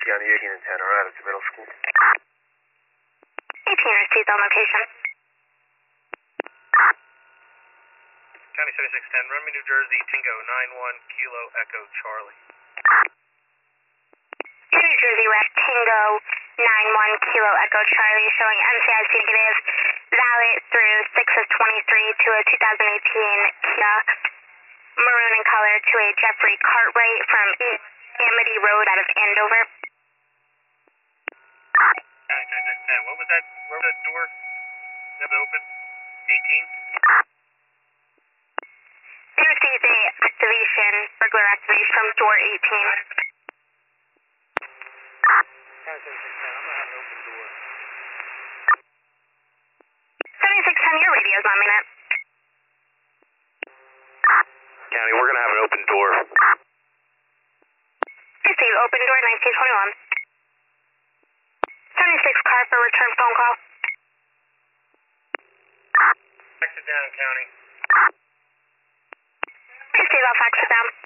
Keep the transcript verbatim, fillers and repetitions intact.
on the eighteen and ten, alright, it's a middle school. eighteen received on location. County seventy-six ten, Rumney, New Jersey, Tingo nine one, Kilo Echo Charlie. New Jersey Rec Tingo nine one, Kilo Echo Charlie, showing M C I C negative, valid through six of twenty-three to a two thousand eighteen Kia, maroon in color, to a Jeffrey Cartwright from Amity Road out of Andover. County seventy-six ten, what was that, where was that door that was open? eighteen? We received a activation, burglar activation from door eighteen. County seventy-six ten, I'm gonna have an open door. seventy-six ten, your radio's on me, net. County, we're gonna have an open door. Receive open door nineteen twenty-one. seventy-six car for return phone call. Exit down, County. Receive, I'll fax it down.